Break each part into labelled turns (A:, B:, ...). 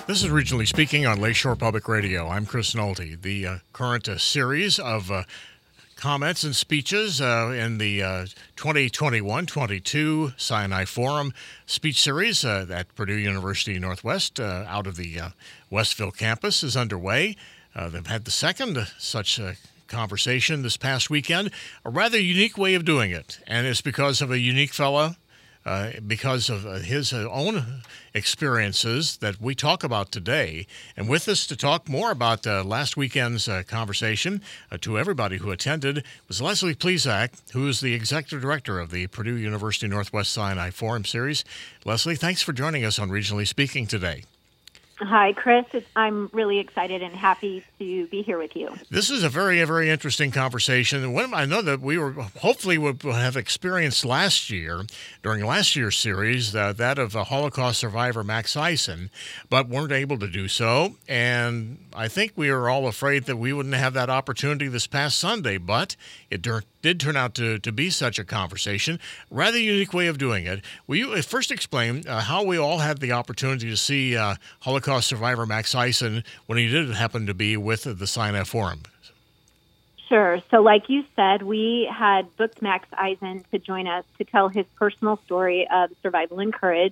A: This is Regionally Speaking on Lakeshore Public Radio. I'm Chris Nolte. The current series of comments and speeches in the 2021-22 Sinai Forum speech series at Purdue University Northwest out of the Westville campus is underway. They've had the second such conversation this past weekend, a rather unique way of doing it, and it's because of a unique fellow. Because of his own experiences that we talk about today. And with us to talk more about last weekend's conversation to everybody who attended was Leslie Plesac, who is the executive director of the Purdue University Northwest Sinai Forum Series. Leslie, thanks for joining us on Regionally Speaking today.
B: Hi, Chris. I'm really excited and happy to be here with you.
A: This is a very, very interesting conversation. One I know that we hopefully would have experienced last year, during last year's series, that of a Holocaust survivor, Max Eisen, but weren't able to do so. And I think we were all afraid that we wouldn't have that opportunity this past Sunday, but it did turn out to be such a conversation. Rather unique way of doing it. Will you first explain how we all had the opportunity to see Holocaust survivor Max Eisen when he did happen to be with the Sinai Forum?
B: Sure. So like you said, we had booked Max Eisen to join us to tell his personal story of survival and courage.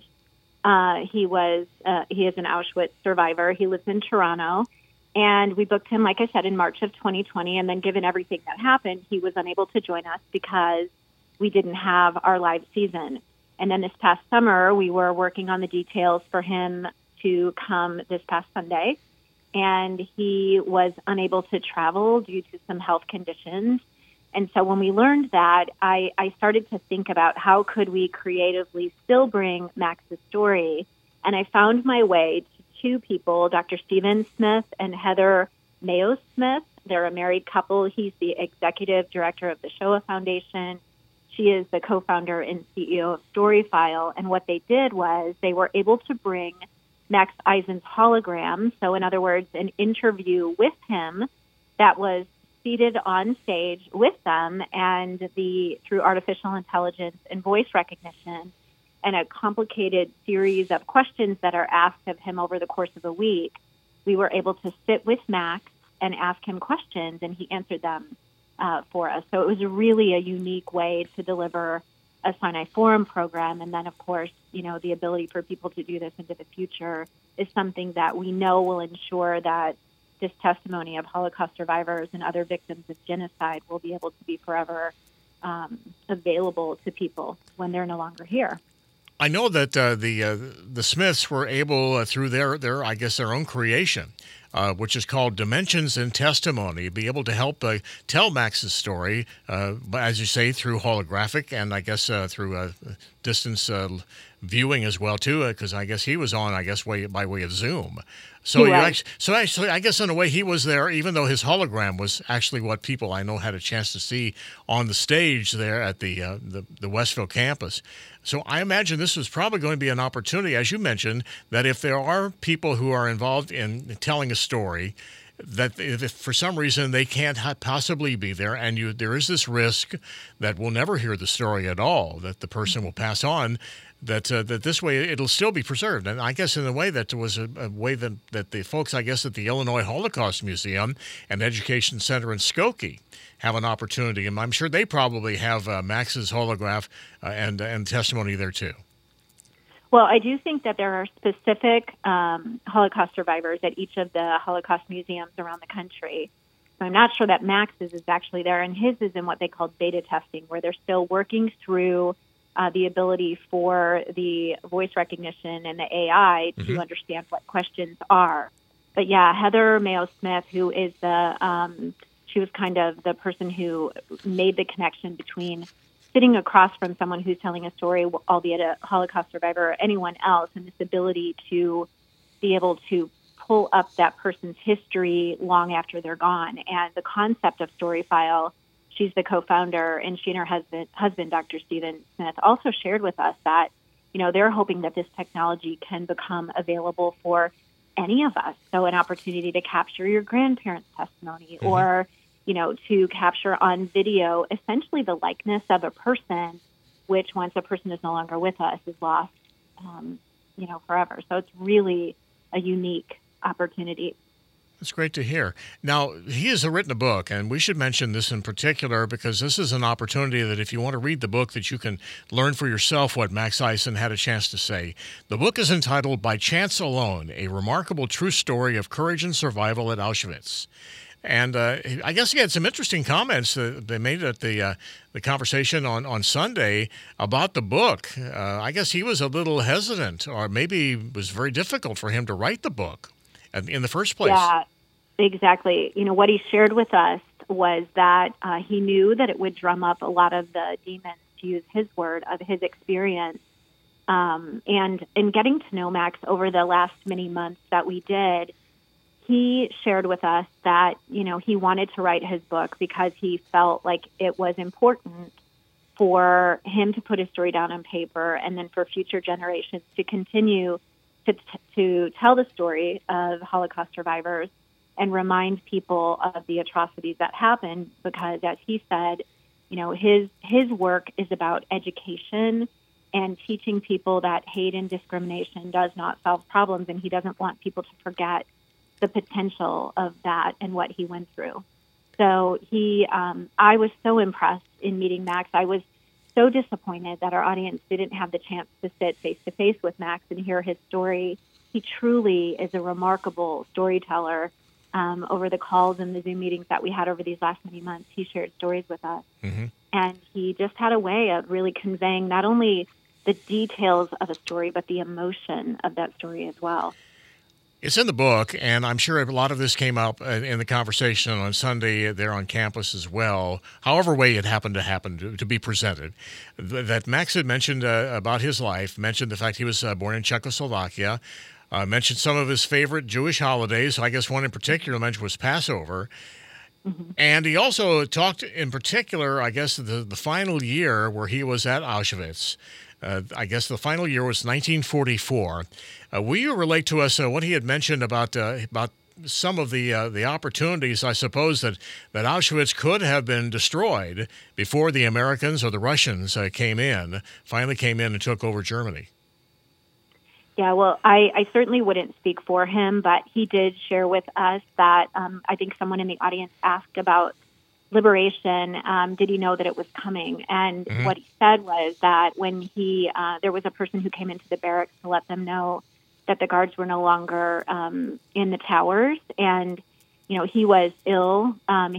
B: He is an Auschwitz survivor. He lives in Toronto. And we booked him, like I said, in March of 2020. And then given everything that happened, he was unable to join us because we didn't have our live season. And then this past summer, we were working on the details for him to come this past Sunday. And he was unable to travel due to some health conditions. And so when we learned that, I started to think about how could we creatively still bring Max's story. And I found my way to two people, Dr. Stephen Smith and Heather Mayo Smith. They're a married couple. He's the executive director of the Shoah Foundation. She is the co-founder and CEO of Storyfile. And what they did was they were able to bring Max Eisen's hologram, so in other words, an interview with him that was seated on stage with them, and through artificial intelligence and voice recognition and a complicated series of questions that are asked of him over the course of a week, we were able to sit with Max and ask him questions, and he answered them for us. So it was really a unique way to deliver a Sinai Forum program. And then, of course, the ability for people to do this into the future is something that we know will ensure that this testimony of Holocaust survivors and other victims of genocide will be able to be forever available to people when they're no longer here.
A: I know that the Smiths were able, through their own creation, which is called Dimensions in Testimony, be able to help tell Max's story, as you say, through holographic and I guess through distance viewing as well too, because I guess he was on by way of Zoom. So actually, I guess in a way he was there, even though his hologram was actually what people I know had a chance to see on the stage there at the Westville campus. So I imagine this was probably going to be an opportunity, as you mentioned, that if there are people who are involved in telling a story, that if for some reason they can't possibly be there, and there is this risk that we'll never hear the story at all, that the person will pass on, that this way it'll still be preserved. And I guess in a way that was a way that the folks, I guess, at the Illinois Holocaust Museum and Education Center in Skokie have an opportunity, and I'm sure they probably have Max's holograph and testimony there too.
B: Well, I do think that there are specific Holocaust survivors at each of the Holocaust museums around the country. So I'm not sure that Max's is actually there, and his is in what they call beta testing, where they're still working through the ability for the voice recognition and the AI to understand what questions are. But yeah, Heather Mayo Smith, who is she was kind of the person who made the connection between sitting across from someone who's telling a story, albeit a Holocaust survivor or anyone else, and this ability to be able to pull up that person's history long after they're gone. And the concept of Storyfile, she's the co-founder, and she and her husband, Dr. Stephen Smith, also shared with us that, they're hoping that this technology can become available for any of us. So an opportunity to capture your grandparents' testimony or, to capture on video essentially the likeness of a person, which once a person is no longer with us is lost, forever. So it's really a unique opportunity.
A: That's great to hear. Now, he has written a book, and we should mention this in particular because this is an opportunity that if you want to read the book, that you can learn for yourself what Max Eisen had a chance to say. The book is entitled By Chance Alone, A Remarkable True Story of Courage and Survival at Auschwitz. And I guess he had some interesting comments that they made at the conversation on Sunday about the book. I guess he was a little hesitant, or maybe it was very difficult for him to write the book in the first place.
B: Yeah, exactly. What he shared with us was that he knew that it would drum up a lot of the demons, to use his word, of his experience. And in getting to know Max over the last many months that we did, he shared with us that, he wanted to write his book because he felt like it was important for him to put his story down on paper and then for future generations to continue to tell the story of Holocaust survivors and remind people of the atrocities that happened, because, as he said, his work is about education and teaching people that hate and discrimination does not solve problems, and he doesn't want people to forget the potential of that and what he went through. So I was so impressed in meeting Max. I was so disappointed that our audience didn't have the chance to sit face-to-face with Max and hear his story. He truly is a remarkable storyteller. Over the calls and the Zoom meetings that we had over these last many months, he shared stories with us. Mm-hmm. And he just had a way of really conveying not only the details of a story, but the emotion of that story as well.
A: It's in the book, and I'm sure a lot of this came up in the conversation on Sunday there on campus as well, however way it happened to be presented. That Max had mentioned about his life, mentioned the fact he was born in Czechoslovakia, mentioned some of his favorite Jewish holidays. I guess one in particular mentioned was Passover. Mm-hmm. And he also talked in particular, I guess, the final year where he was at Auschwitz. I guess the final year was 1944. Will you relate to us what he had mentioned about some of the opportunities, I suppose, that Auschwitz could have been destroyed before the Americans or the Russians finally came in and took over Germany?
B: Yeah, well, I certainly wouldn't speak for him, but he did share with us that I think someone in the audience asked about liberation. Did he know that it was coming? And mm-hmm. what he said was that when there was a person who came into the barracks to let them know that the guards were no longer in the towers, and he was ill.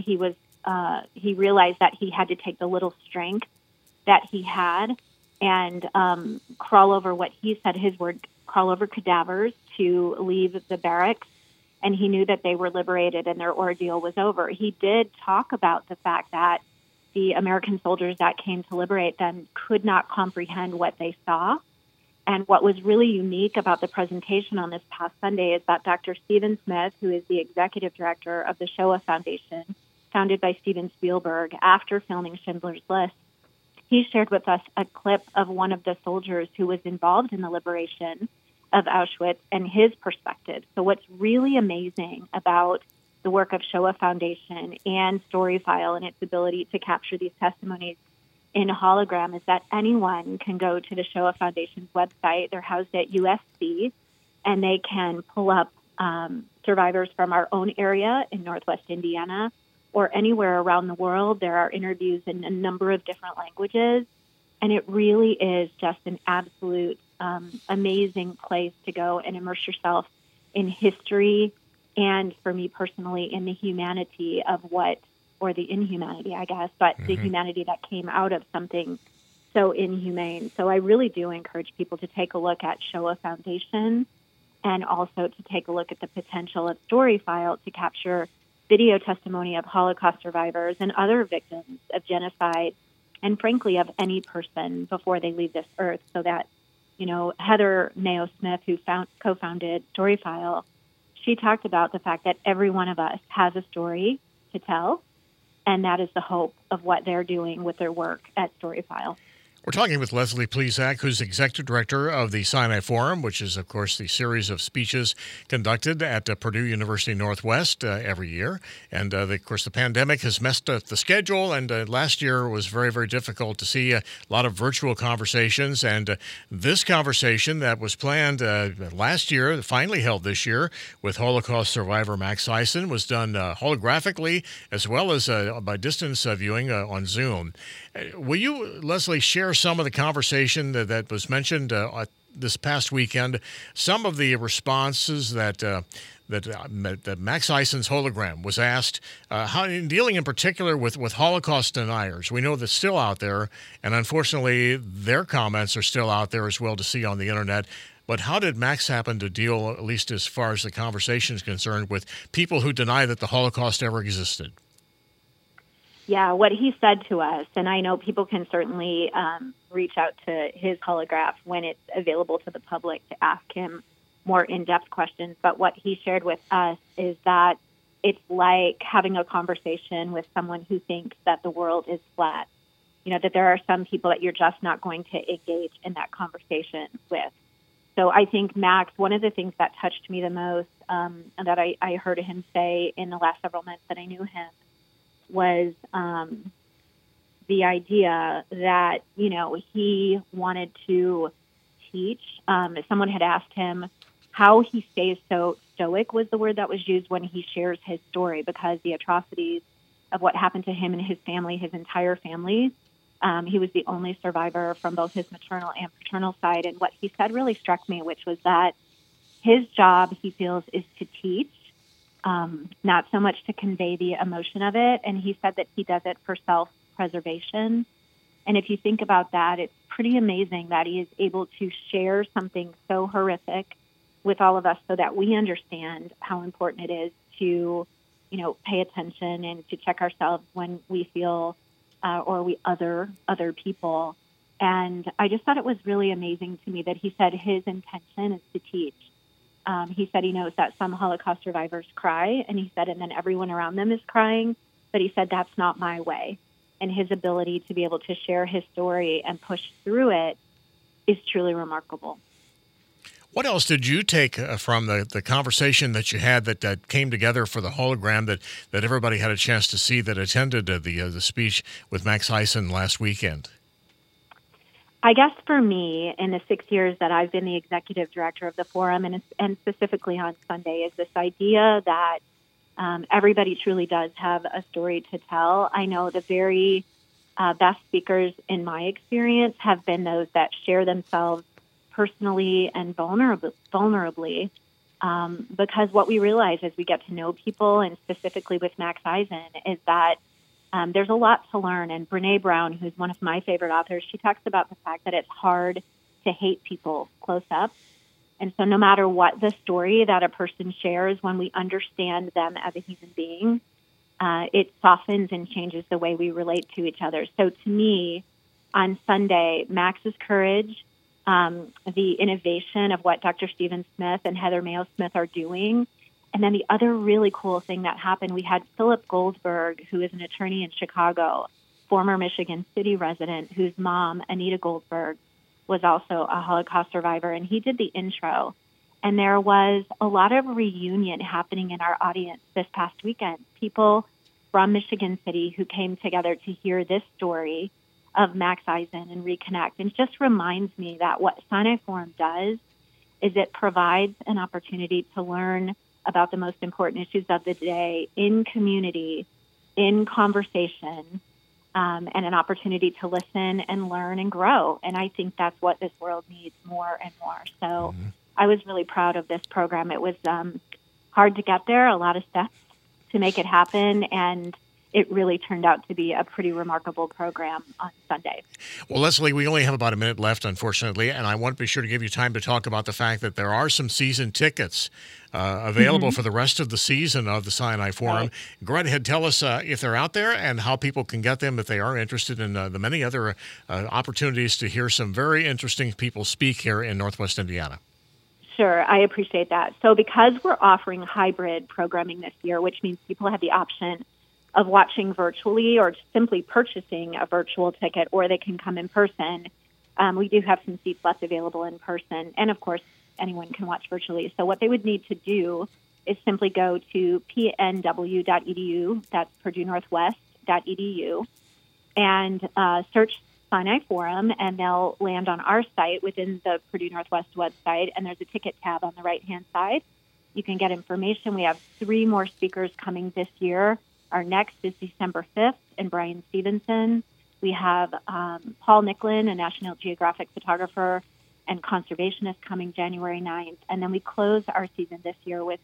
B: He realized that he had to take the little strength that he had and crawl over what he said, his word, crawl over cadavers to leave the barracks. And he knew that they were liberated and their ordeal was over. He did talk about the fact that the American soldiers that came to liberate them could not comprehend what they saw. And what was really unique about the presentation on this past Sunday is that Dr. Stephen Smith, who is the executive director of the Shoah Foundation, founded by Steven Spielberg after filming Schindler's List, he shared with us a clip of one of the soldiers who was involved in the liberation of Auschwitz and his perspective. So what's really amazing about the work of Shoah Foundation and Storyfile and its ability to capture these testimonies in a hologram is that anyone can go to the Shoah Foundation's website. They're housed at USC, and they can pull up survivors from our own area in Northwest Indiana or anywhere around the world. There are interviews in a number of different languages, and it really is just an absolute amazing place to go and immerse yourself in history and, for me personally, in the humanity of or the inhumanity, I guess, but mm-hmm. the humanity that came out of something so inhumane. So I really do encourage people to take a look at Shoah Foundation and also to take a look at the potential of Storyfile to capture video testimony of Holocaust survivors and other victims of genocide and, frankly, of any person before they leave this earth, so that Heather Mayo Smith, who co-founded Storyfile, she talked about the fact that every one of us has a story to tell, and that is the hope of what they're doing with their work at Storyfile.
A: We're talking with Leslie Plesac, who's Executive Director of the Sinai Forum, which is, of course, the series of speeches conducted at Purdue University Northwest every year. And, of course, the pandemic has messed up the schedule, and last year was very, very difficult to see a lot of virtual conversations. And this conversation that was planned last year, finally held this year, with Holocaust survivor Max Eisen, was done holographically as well as by distance viewing on Zoom. Will you, Leslie, share some of the conversation that was mentioned this past weekend, some of the responses that Max Eisen's hologram was asked, how in dealing in particular with Holocaust deniers? We know that's still out there, and unfortunately their comments are still out there as well to see on the internet. But how did Max happen to deal, at least as far as the conversation is concerned, with people who deny that the Holocaust ever existed?
B: Yeah, what he said to us, and I know people can certainly reach out to his holograph when it's available to the public to ask him more in-depth questions, but what he shared with us is that it's like having a conversation with someone who thinks that the world is flat. You know, that there are some people that you're just not going to engage in that conversation with. So I think, Max, one of the things that touched me the most, and that I heard him say in the last several months that I knew him, was the idea that, you know, he wanted to teach. Someone had asked him how he stays so stoic, was the word that was used when he shares his story, because the atrocities of what happened to him and his family, his entire family, he was the only survivor from both his maternal and paternal side. And what he said really struck me, which was that his job, he feels, is to teach, not so much to convey the emotion of it. And he said that he does it for self-preservation. And if you think about that, it's pretty amazing that he is able to share something so horrific with all of us so that we understand how important it is to, you know, pay attention and to check ourselves when we feel or we other people. And I just thought it was really amazing to me that he said his intention is to teach. He said he knows that some Holocaust survivors cry, and he said, and then everyone around them is crying, but he said, that's not my way. And his ability to be able to share his story and push through it is truly remarkable.
A: What else did you take from the conversation that you had that came together for the hologram that everybody had a chance to see that attended the speech with Max Eisen last weekend?
B: I guess for me, in the 6 years that I've been the executive director of the forum, and specifically on Sunday, is this idea that everybody truly does have a story to tell. I know the very best speakers in my experience have been those that share themselves personally and vulnerably, because what we realize as we get to know people, and specifically with Max Eisen, is that there's a lot to learn. And Brene Brown, who's one of my favorite authors, she talks about the fact that it's hard to hate people close up. And so no matter what the story that a person shares, when we understand them as a human being, it softens and changes the way we relate to each other. So to me, on Sunday, Max's courage, the innovation of what Dr. Stephen Smith and Heather Mayo Smith are doing. And then the other really cool thing that happened, we had Philip Goldberg, who is an attorney in Chicago, former Michigan City resident, whose mom, Anita Goldberg, was also a Holocaust survivor, and he did the intro. And there was a lot of reunion happening in our audience this past weekend. People from Michigan City who came together to hear this story of Max Eisen and reconnect. And it just reminds me that what Sinai Forum does is it provides an opportunity to learn about the most important issues of the day in community, in conversation, and an opportunity to listen and learn and grow. And I think that's what this world needs more and more. So I was really proud of this program. It was hard to get there, a lot of steps to make it happen, and it really turned out to be a pretty remarkable program on Sunday.
A: Well, Leslie, we only have about a minute left, unfortunately, and I want to be sure to give you time to talk about the fact that there are some season tickets available for the rest of the season of the Sinai Forum. Right. Go right ahead, tell us if they're out there and how people can get them if they are interested in the many other opportunities to hear some very interesting people speak here in Northwest Indiana.
B: Sure, I appreciate that. So because we're offering hybrid programming this year, which means people have the option watching virtually or simply purchasing a virtual ticket, or they can come in person. We do have some seats left available in person, and of course, anyone can watch virtually. So what they would need to do is simply go to pnw.edu, that's PurdueNorthwest.edu, and search Sinai Forum, and they'll land on our site within the Purdue Northwest website, and there's a ticket tab on the right-hand side. You can get information. We have 3 more speakers coming this year. Our next is December 5th, and Brian Stevenson. We have Paul Nicklin, a National Geographic photographer and conservationist, coming January 9th. And then we close our season this year with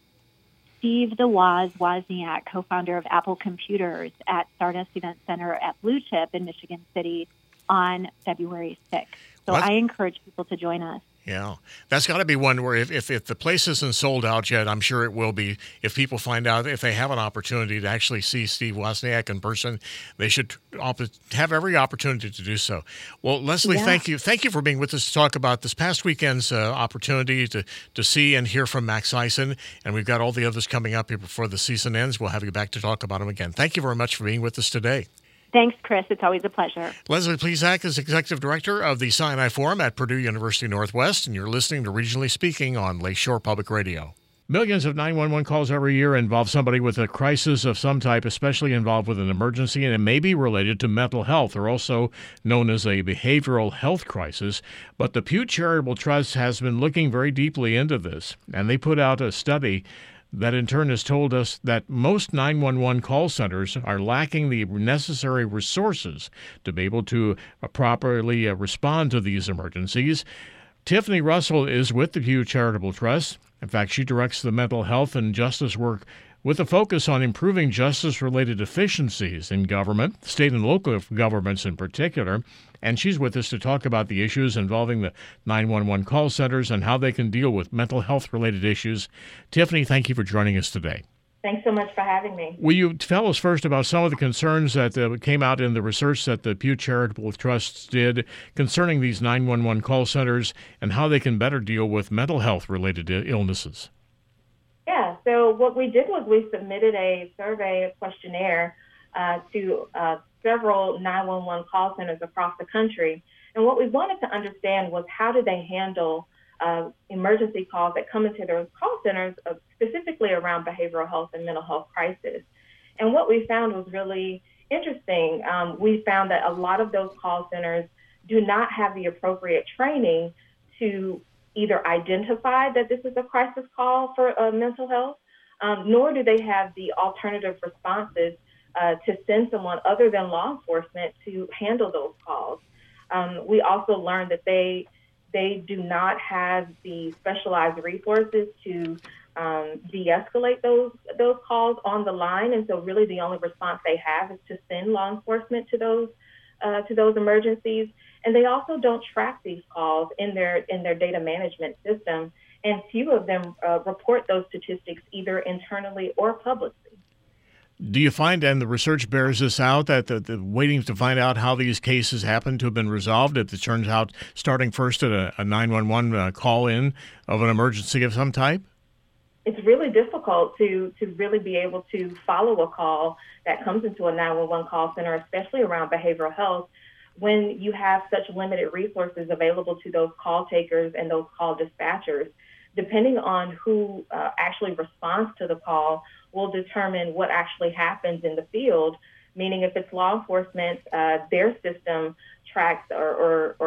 B: Steve the Woz Wozniak, co-founder of Apple Computers, at Stardust Event Center at Blue Chip in Michigan City on February 6th. So I encourage people to join us.
A: Yeah, that's got to be one where if the place isn't sold out yet, I'm sure it will be. If people find out, if they have an opportunity to actually see Steve Wozniak in person, they should have every opportunity to do so. Well, Leslie, thank you. Thank you for being with us to talk about this past weekend's opportunity to see and hear from Max Eisen. And we've got all the others coming up here before the season ends. We'll have you back to talk about them again. Thank you very much for being with us today.
B: Thanks, Chris. It's always a pleasure.
A: Leslie Plesac is Executive Director of the Sinai Forum at Purdue University Northwest, and you're listening to Regionally Speaking on Lakeshore Public Radio. Millions of 911 calls every year involve somebody with a crisis of some type, especially involved with an emergency, and it may be related to mental health, or also known as a behavioral health crisis. But the Pew Charitable Trust has been looking very deeply into this, and they put out a study that in turn has told us that most 911 call centers are lacking the necessary resources to be able to properly respond to these emergencies. Tiffany Russell is with the Pew Charitable Trust. In fact, she directs the mental health and justice work with a focus on improving justice-related efficiencies in government, state and local governments in particular. And she's with us to talk about the issues involving the 911 call centers and how they can deal with mental health-related issues. Tiffany, thank you for joining us today.
C: Thanks so much for having me.
A: Will you tell us first about some of the concerns that came out in the research that the Pew Charitable Trust did concerning these 911 call centers and how they can better deal with mental health-related illnesses?
C: Yeah, so what we did was we submitted a survey, a questionnaire to several 911 call centers across the country. And what we wanted to understand was how do they handle emergency calls that come into their call centers, specifically around behavioral health and mental health crisis. And what we found was really interesting. We found that a lot of those call centers do not have the appropriate training to either identify that this is a crisis call for mental health, nor do they have the alternative responses to send someone other than law enforcement to handle those calls. We also learned that they do not have the specialized resources to de-escalate those calls on the line, and so really the only response they have is to send law enforcement to those emergencies. And they also don't track these calls in their data management system, and few of them report those statistics either internally or publicly.
A: Do you find, and the research bears this out, that the waiting to find out how these cases happen to have been resolved, if it turns out starting first at a 911 call-in of an emergency of some type?
C: It's really difficult to really be able to follow a call that comes into a 911 call center, especially around behavioral health, when you have such limited resources available to those call takers and those call dispatchers. Depending on who actually responds to the call will determine what actually happens in the field, meaning if it's law enforcement, their system tracks or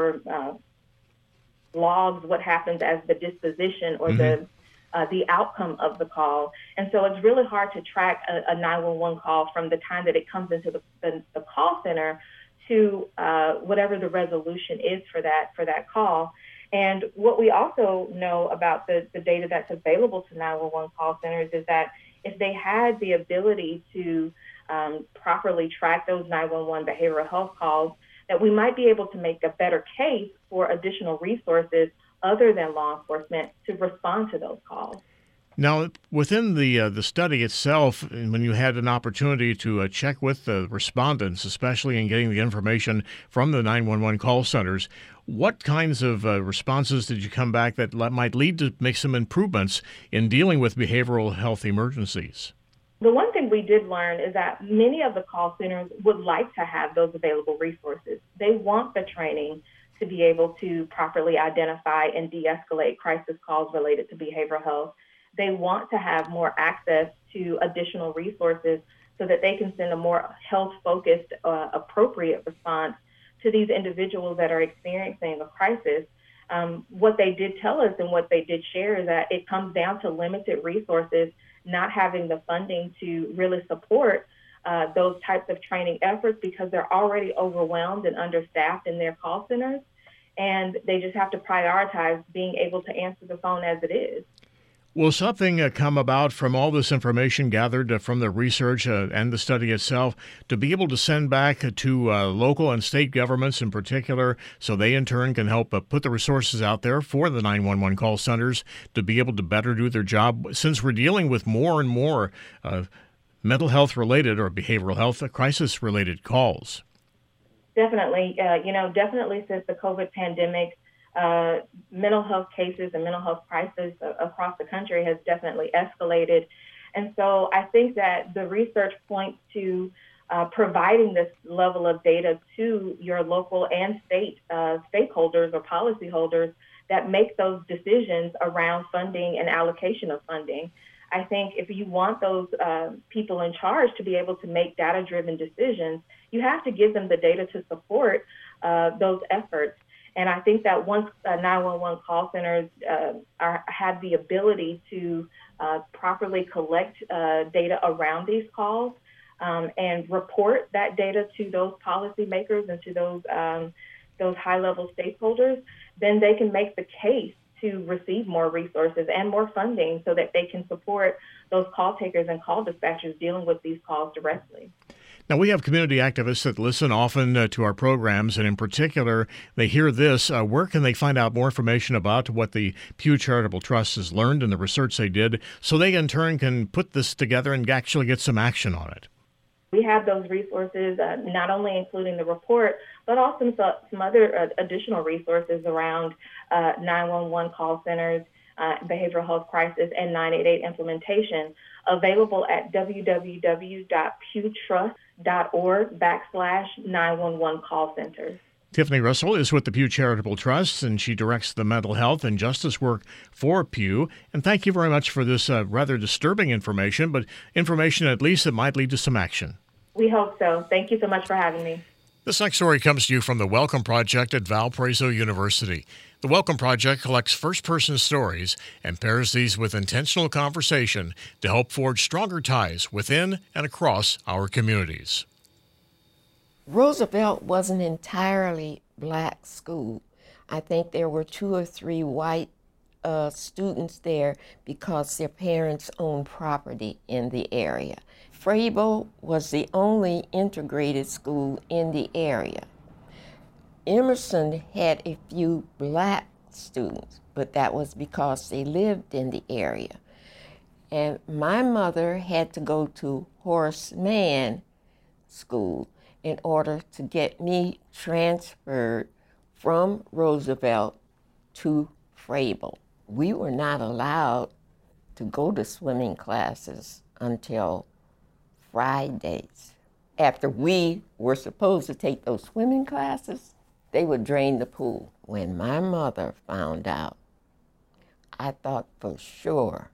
C: logs what happens as the disposition or the outcome of the call. And so it's really hard to track a 911 call from the time that it comes into the call center to whatever the resolution is for that call. And what we also know about the data that's available to 911 call centers is that if they had the ability to properly track those 911 behavioral health calls, that we might be able to make a better case for additional resources other than law enforcement to respond to those calls.
A: Now, within the study itself, when you had an opportunity to check with the respondents, especially in getting the information from the 911 call centers, what kinds of responses did you come back that might lead to make some improvements in dealing with behavioral health emergencies?
C: The one thing we did learn is that many of the call centers would like to have those available resources. They want the training to be able to properly identify and de-escalate crisis calls related to behavioral health. They want to have more access to additional resources so that they can send a more health-focused, appropriate response to these individuals that are experiencing a crisis. What they did tell us and what they did share is that it comes down to limited resources, not having the funding to really support those types of training efforts because they're already overwhelmed and understaffed in their call centers. And they just have to prioritize being able to answer the phone as it is.
A: Will something come about from all this information gathered from the research and the study itself to be able to send back to local and state governments in particular so they in turn can help put the resources out there for the 911 call centers to be able to better do their job, since we're dealing with more and more mental health related or behavioral health crisis related calls?
C: Definitely. Definitely since the COVID pandemic, mental health cases and mental health crisis across the country has definitely escalated. And so I think that the research points to providing this level of data to your local and state stakeholders or policyholders that make those decisions around funding and allocation of funding. I think if you want those people in charge to be able to make data-driven decisions, you have to give them the data to support those efforts. And I think that once 911 call centers have the ability to properly collect data around these calls and report that data to those policymakers and to those high-level stakeholders, then they can make the case to receive more resources and more funding so that they can support those call takers and call dispatchers dealing with these calls directly.
A: Now, we have community activists that listen often to our programs, and in particular, they hear this. Where can they find out more information about what the Pew Charitable Trust has learned and the research they did so they, in turn, can put this together and actually get some action on it?
C: We have those resources, not only including the report, but also some other additional resources around 911 call centers, behavioral health crisis, and 988 implementation, available at www.pewtrust.org/911 call centers.
A: Tiffany Russell is with the Pew Charitable Trust, and she directs the mental health and justice work for Pew. And thank you very much for this rather disturbing information, but information at least that might lead to some action.
C: We hope so. Thank you so much for having me.
A: This next story comes to you from the Welcome Project at Valparaiso University. The Welcome Project collects first-person stories and pairs these with intentional conversation to help forge stronger ties within and across our communities.
D: Roosevelt was an entirely black school. I think there were 2 or 3 white students there because their parents owned property in the area. Frable was the only integrated school in the area. Emerson had a few black students, but that was because they lived in the area. And my mother had to go to Horace Mann School in order to get me transferred from Roosevelt to Frable. We were not allowed to go to swimming classes until Fridays. After we were supposed to take those swimming classes, they would drain the pool. When my mother found out, I thought for sure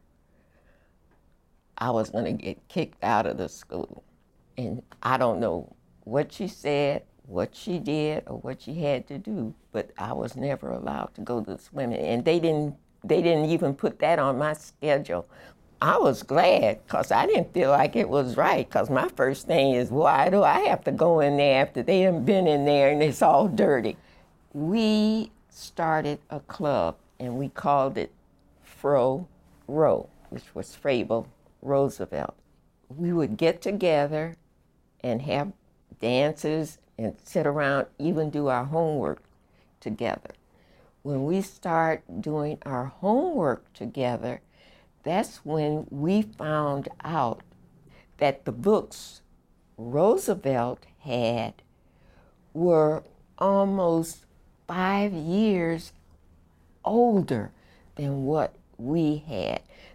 D: I was going to get kicked out of the school. And I don't know what she said, what she did, or what she had to do, but I was never allowed to go to swimming. And they didn't even put that on my schedule. I was glad because I didn't feel like it was right, because my first thing is, why do I have to go in there after they haven't been in there and it's all dirty? We started a club and we called it Fro Row, which was Frable Roosevelt. We would get together and have dances and sit around, even do our homework together. When we start doing our homework together, that's when we found out that the books Roosevelt had were almost 5 years older than what we had.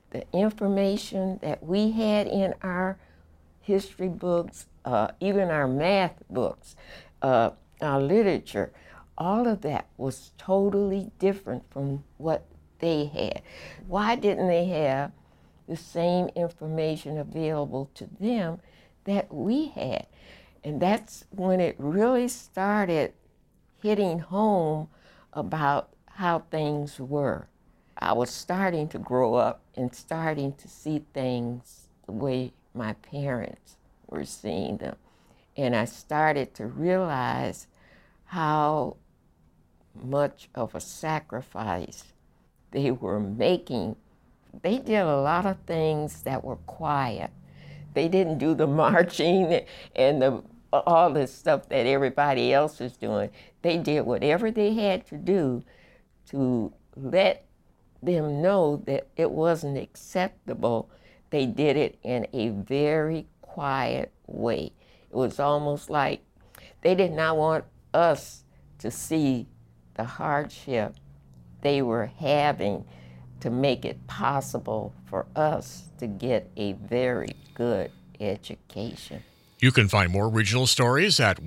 D: the information that we had in our history books, even our math books, our literature, all of that was totally different from what they had. Why didn't they have the same information available to them that we had? And that's when it really started hitting home about how things were. I was starting to grow up and starting to see things the way my parents were seeing them. And I started to realize how much of a sacrifice they were making. They did a lot of things that were quiet. They didn't do the marching and all this stuff that everybody else is doing. They did whatever they had to do to let them know that it wasn't acceptable. They did it in a very quiet way. It was almost like they did not want us to see the hardship they were having to make it possible for us to get a very good education.
A: You can find more regional stories at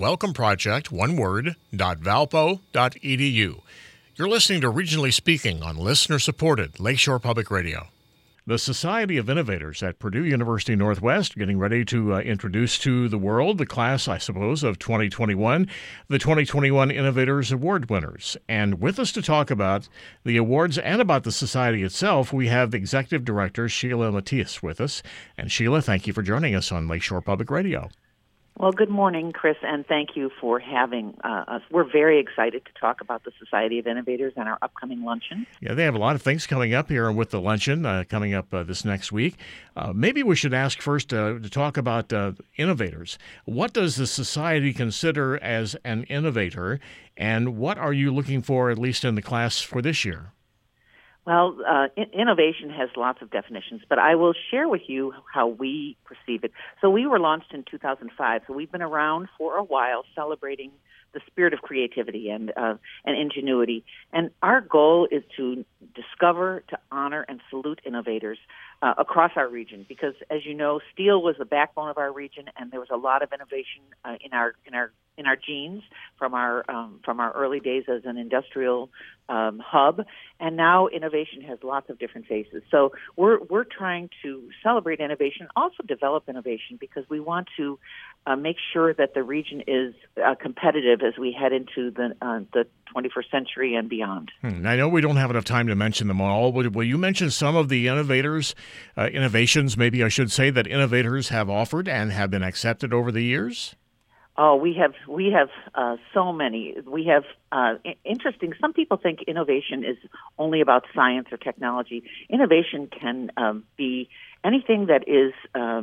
A: welcomeproject.valpo.edu. You're listening to Regionally Speaking on listener-supported Lakeshore Public Radio. The Society of Innovators at Purdue University Northwest getting ready to introduce to the world the class, I suppose, of 2021, the 2021 Innovators Award winners. And with us to talk about the awards and about the society itself, we have the Executive Director, Sheila Matias, with us. And Sheila, thank you for joining us on Lakeshore Public Radio.
E: Well, good morning, Chris, and thank you for having us. We're very excited to talk about the Society of Innovators and our upcoming luncheon.
A: Yeah, they have a lot of things coming up here with the luncheon coming up this next week. Maybe we should ask first to talk about innovators. What does the society consider as an innovator, and what are you looking for, at least in the class for this year?
E: Well, innovation has lots of definitions, but I will share with you how we perceive it. So we were launched in 2005, so we've been around for a while celebrating the spirit of creativity and ingenuity. And our goal is to discover, to honor, and salute innovators across our region, because, as you know, steel was the backbone of our region, and there was a lot of innovation in our genes from our early days as an industrial hub, and now innovation has lots of different faces. So we're trying to celebrate innovation, also develop innovation, because we want to make sure that the region is competitive as we head into the 21st century and beyond.
A: I know we don't have enough time to mention them all. Will you mention some of the innovations, maybe I should say, that innovators have offered and have been accepted over the years?
E: Oh, we have so many. We have interesting. Some people think innovation is only about science or technology. Innovation can be anything that is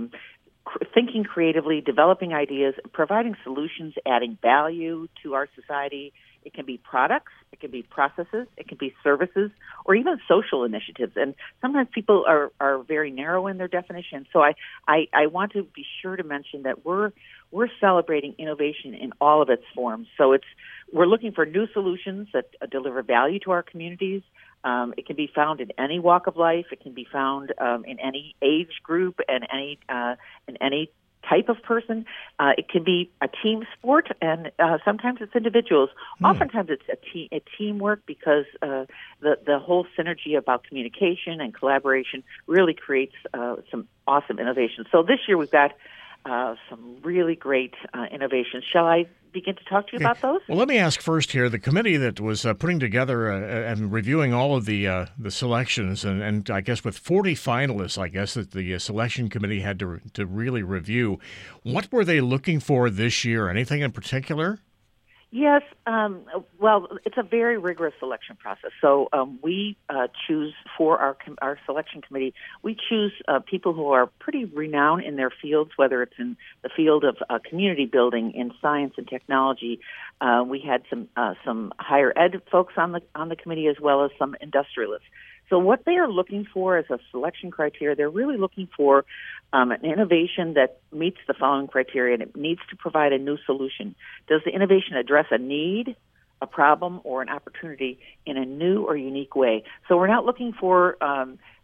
E: thinking creatively, developing ideas, providing solutions, adding value to our society. It can be products, it can be processes, it can be services, or even social initiatives. And sometimes people are very narrow in their definition. So I want to be sure to mention that we're celebrating innovation in all of its forms. So we're looking for new solutions that deliver value to our communities. It can be found in any walk of life. It can be found in any age group and in any type of person. It can be a team sport, and sometimes it's individuals. Oftentimes it's a teamwork, because the whole synergy about communication and collaboration really creates some awesome innovation. So this year we've got some really great innovations. Shall I begin to talk to you about those?
A: Well, let me ask first here, the committee that was putting together and reviewing all of the selections, and I guess with 40 finalists, I guess, that the selection committee had to really review. What were they looking for this year? Anything in particular?
E: Yes. Well, it's a very rigorous selection process. So we choose for our selection committee, we choose people who are pretty renowned in their fields, whether it's in the field of community building, in science and technology. We had some higher ed folks on the committee, as well as some industrialists. So what they are looking for as a selection criteria, they're really looking for an innovation that meets the following criteria, and it needs to provide a new solution. Does the innovation address a need, a problem, or an opportunity in a new or unique way? So we're not looking for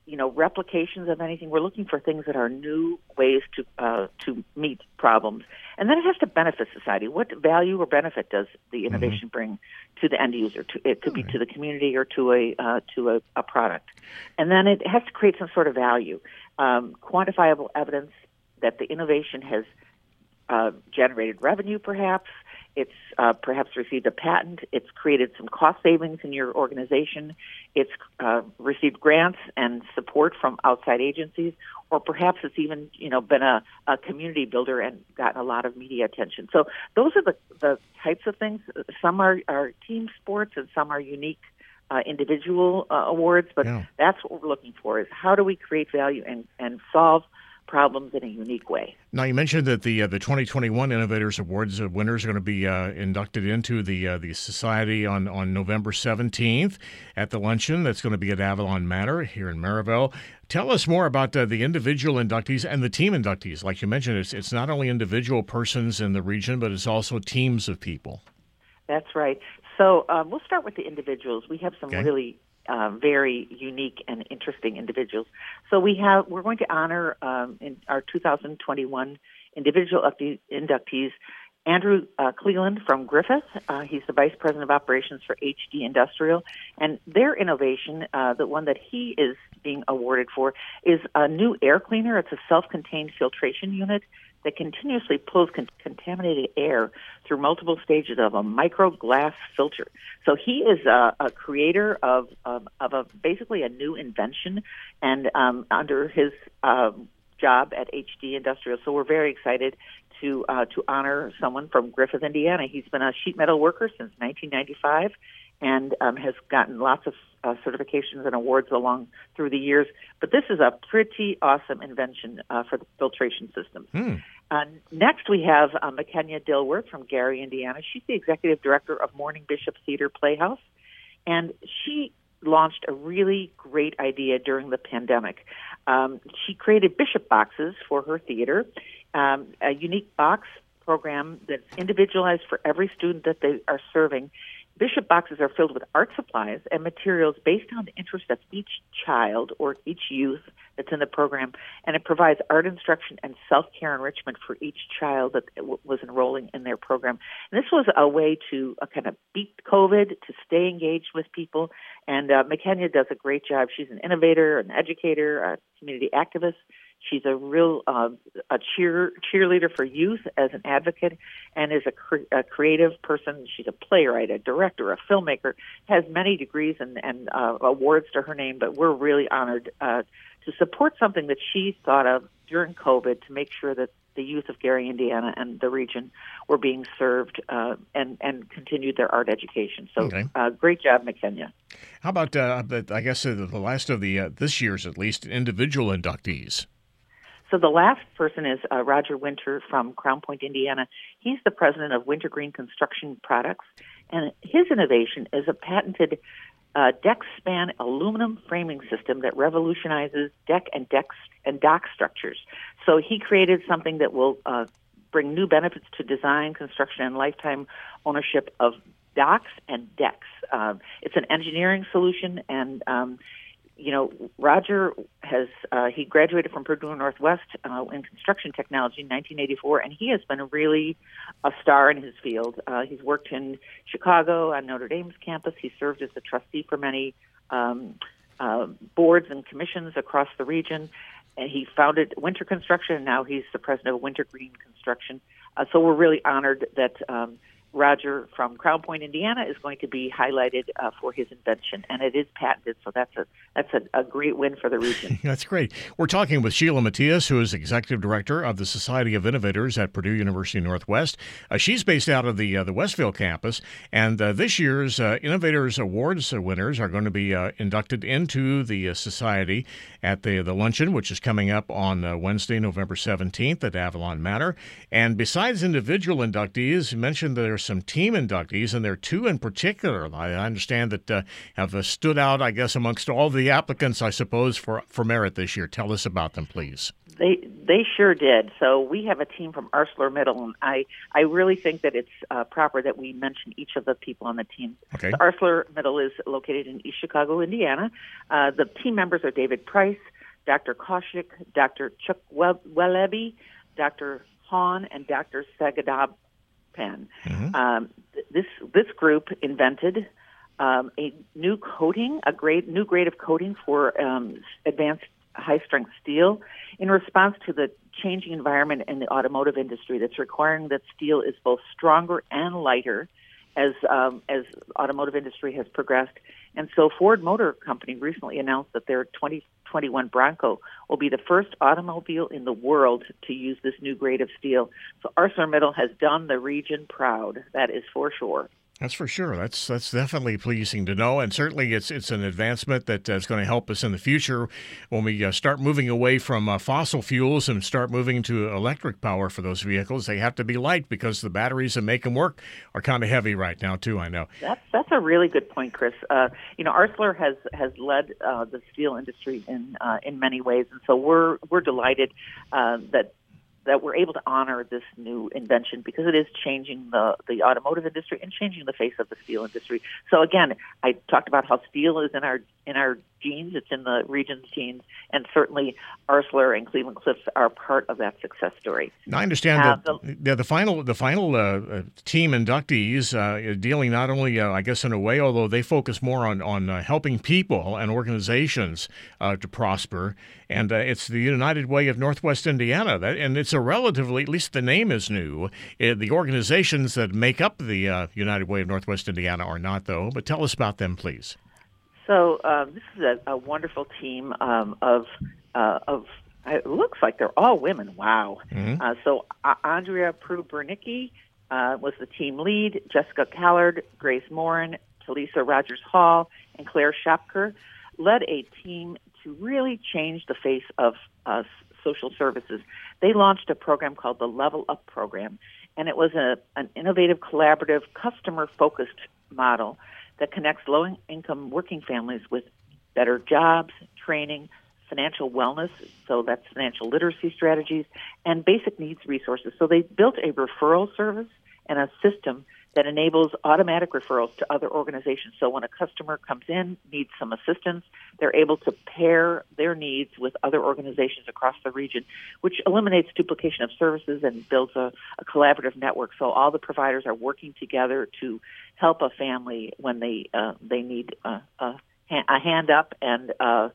E: replications of anything. We're looking for things that are new ways to meet problems, and then it has to benefit society. What value or benefit does the innovation bring to the end user? It could be to the community or to a product, and then it has to create some sort of value, quantifiable evidence that the innovation has generated revenue, perhaps. It's perhaps received a patent. It's created some cost savings in your organization. It's received grants and support from outside agencies, or perhaps it's even been a community builder and gotten a lot of media attention. So those are the types of things. Some are team sports and some are unique individual awards, but that's what we're looking for: is how do we create value and solve problems in a unique way.
A: Now, you mentioned that the 2021 Innovators Awards winners are going to be inducted into the Society on November 17th at the luncheon that's going to be at Avalon Manor here in Maryville. Tell us more about the individual inductees and the team inductees. Like you mentioned, it's not only individual persons in the region, but it's also teams of people.
E: That's right. So we'll start with the individuals. We have some really very unique and interesting individuals. So we're going to honor in our 2021 individual inductees Andrew Cleland from Griffith. He's the Vice President of Operations for HD Industrial, and their innovation, the one that he is being awarded for, is a new air cleaner. It's a self-contained filtration unit that continuously pulls contaminated air through multiple stages of a micro glass filter. So he is a creator of basically a new invention, and under his job at HD Industrial. So we're very excited to honor someone from Griffith, Indiana. He's been a sheet metal worker since 1995 and has gotten lots of certifications and awards along through the years. But this is a pretty awesome invention for the filtration systems. Next, we have McKenya Dilworth from Gary, Indiana. She's the executive director of Morning Bishop Theater Playhouse, and she launched a really great idea during the pandemic. She created Bishop boxes for her theater, a unique box program that's individualized for every student that they are serving. Bishop boxes are filled with art supplies and materials based on the interest of each child or each youth that's in the program, and it provides art instruction and self-care enrichment for each child that was enrolling in their program. And this was a way to kind of beat COVID, to stay engaged with people, and McKenya does a great job. She's an innovator, an educator, a community activist. She's a real cheerleader for youth as an advocate, and is a creative person. She's a playwright, a director, a filmmaker, has many degrees and awards to her name, but we're really honored to support something that she thought of during COVID to make sure that the youth of Gary, Indiana, and the region were being served and continued their art education. So great job, McKenya.
A: How about, I guess, the last of the this year's, at least, individual inductees?
E: So the last person is Roger Winter from Crown Point, Indiana. He's the president of Wintergreen Construction Products, and his innovation is a patented deck span aluminum framing system that revolutionizes deck and dock structures. So he created something that will bring new benefits to design, construction, and lifetime ownership of docks and decks. It's an engineering solution, and Roger has he graduated from Purdue Northwest in construction technology in 1984, and he has been really a star in his field. He's worked in Chicago on Notre Dame's campus. He served as a trustee for many boards and commissions across the region. And he founded Winter Construction, and now he's the president of Wintergreen Construction. So we're really honored that Roger from Crown Point, Indiana, is going to be highlighted for his invention, and it is patented, so that's a great win for the region.
A: That's great. We're talking with Sheila Matias, who is Executive Director of the Society of Innovators at Purdue University Northwest. She's based out of the Westville campus, and this year's Innovators Awards winners are going to be inducted into the Society at the luncheon, which is coming up on Wednesday, November 17th at Avalon Manor. And besides individual inductees, you mentioned there's some team inductees, and there are two in particular I understand that have stood out, I guess, amongst all the applicants, I suppose, for merit this year. Tell us about them, please.
E: They sure did. So we have a team from ArcelorMittal, and I really think that it's proper that we mention each of the people on the team.
A: Okay.
E: So ArcelorMittal is located in East Chicago, Indiana. The team members are David Price, Dr. Kaushik, Dr. Chuck Welebi, Dr. Hahn, and Dr. Sagadab Pen. Mm-hmm. This group invented a new coating, new grade of coating for advanced high-strength steel in response to the changing environment in the automotive industry that's requiring that steel is both stronger and lighter as automotive industry has progressed. And so Ford Motor Company recently announced that their 2021 Bronco will be the first automobile in the world to use this new grade of steel. So ArcelorMittal has done the region proud. That is for sure.
A: That's for sure. That's definitely pleasing to know, and certainly it's an advancement that is going to help us in the future when we start moving away from fossil fuels and start moving to electric power for those vehicles. They have to be light because the batteries that make them work are kind of heavy right now too. I know.
E: That's a really good point, Chris. Arcelor has led the steel industry in many ways, and so we're delighted that we're able to honor this new invention because it is changing the automotive industry and changing the face of the steel industry. So again, I talked about how steel is in our genes, it's in the region's genes, and certainly Arcelor and Cleveland Cliffs are part of that success story.
A: Now, I understand that the final team inductees dealing not only, I guess, in a way, although they focus more on helping people and organizations to prosper, and it's the United Way of Northwest Indiana, and it's a relatively, at least the name is new. The organizations that make up the United Way of Northwest Indiana are not, though. But tell us about them, please.
E: So this is a wonderful team of it looks like they're all women. Wow. Mm-hmm. So Andrea Prue-Bernicki was the team lead. Jessica Callard, Grace Morin, Talisa Rogers-Hall, and Claire Shopker led a team to really change the face of social services. They launched a program called the Level Up Program, and it was an innovative, collaborative, customer-focused model that connects low-income working families with better jobs, training, financial wellness, so that's financial literacy strategies, and basic needs resources. So they built a referral service and a system that enables automatic referrals to other organizations. So when a customer comes in, needs some assistance, they're able to pair their needs with other organizations across the region, which eliminates duplication of services and builds a collaborative network. So all the providers are working together to help a family when they need a hand up and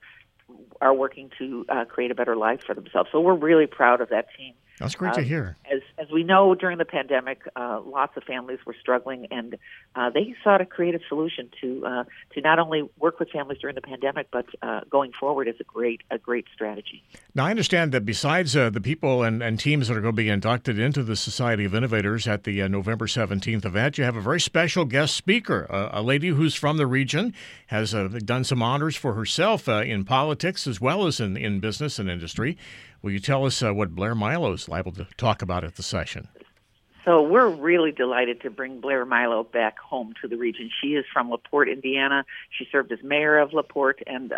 E: are working to create a better life for themselves. So we're really proud of that team.
A: That's great to hear.
E: As we know, during the pandemic, lots of families were struggling, and they sought a creative solution to not only work with families during the pandemic, but going forward is a great strategy.
A: Now, I understand that besides the people and teams that are going to be inducted into the Society of Innovators at the November 17th event, you have a very special guest speaker, a lady who's from the region, has done some honors for herself in politics as well as in business and industry. Will you tell us what Blair Milo is liable to talk about at the session?
E: So we're really delighted to bring Blair Milo back home to the region. She is from LaPorte, Indiana. She served as mayor of LaPorte, and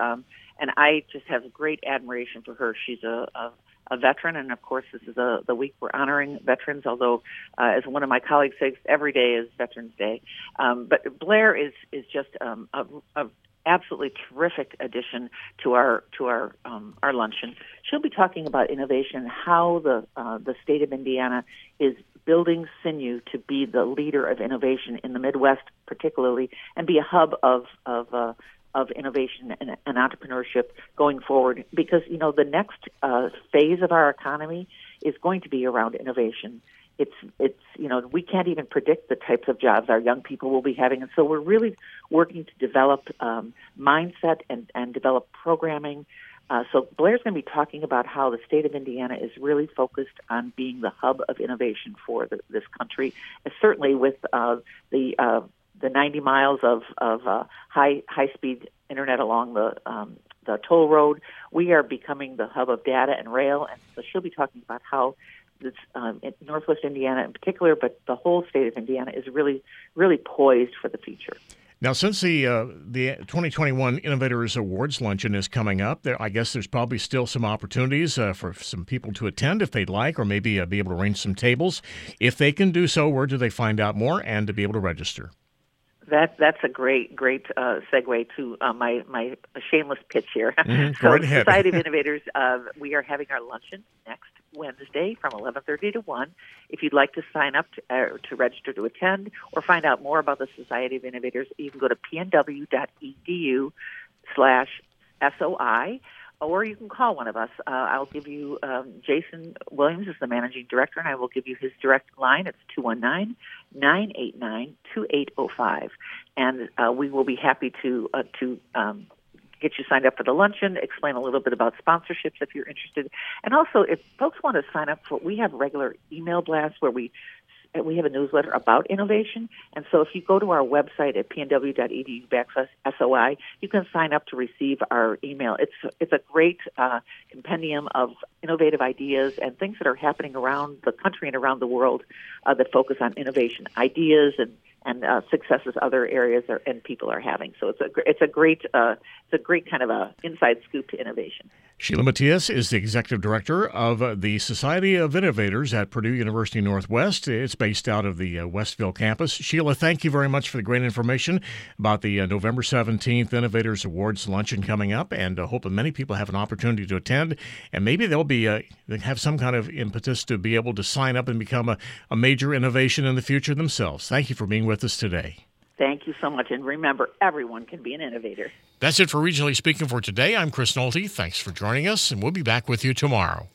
E: I just have great admiration for her. She's a veteran, and of course, this is the week we're honoring veterans. Although, as one of my colleagues says, every day is Veterans Day. But Blair is just a absolutely terrific addition to our luncheon. She'll be talking about innovation, how the state of Indiana is building sinew to be the leader of innovation in the Midwest, particularly, and be a hub of innovation and entrepreneurship going forward. Because the next phase of our economy is going to be around innovation. It's we can't even predict the types of jobs our young people will be having, and so we're really working to develop mindset and develop programming. So Blair's going to be talking about how the state of Indiana is really focused on being the hub of innovation for this country, and certainly with the 90 miles of high speed internet along the toll road. We are becoming the hub of data and rail, and so she'll be talking about how this, in Northwest Indiana in particular, but the whole state of Indiana is really, really poised for the future.
A: Now, since the 2021 Innovators Awards Luncheon is coming up, I guess there's probably still some opportunities for some people to attend if they'd like, or maybe be able to arrange some tables. If they can do so, where do they find out more and to be able to register?
E: That's a great segue to my shameless pitch here.
A: Mm-hmm.
E: So,
A: right ahead.
E: Society of Innovators, we are having our luncheon next Wednesday from 11:30 to 1. If you'd like to sign up to register to attend or find out more about the Society of Innovators, you can go to pnw.edu/SOI. Or you can call one of us. I'll give you Jason Williams is the managing director, and I will give you his direct line. It's 219-989-2805. And we will be happy to get you signed up for the luncheon, explain a little bit about sponsorships if you're interested. And also, if folks want to sign up we have regular email blasts where we have a newsletter about innovation. And so if you go to our website at pnw.edu/SOI, you can sign up to receive our email. It's a great compendium of innovative ideas and things that are happening around the country and around the world that focus on innovation, ideas and successes other areas and people are having. So it's a great kind of a inside scoop to innovation.
A: Sheila Matias is the Executive Director of the Society of Innovators at Purdue University Northwest. It's based out of the Westville campus. Sheila, thank you very much for the great information about the November 17th Innovators Awards Luncheon coming up, and I hope that many people have an opportunity to attend, and maybe they'll have some kind of impetus to be able to sign up and become a major innovation in the future themselves. Thank you for being with us today.
E: Thank you so much. And remember, everyone can be an innovator.
A: That's it for Regionally Speaking for today. I'm Chris Nolte. Thanks for joining us, and we'll be back with you tomorrow.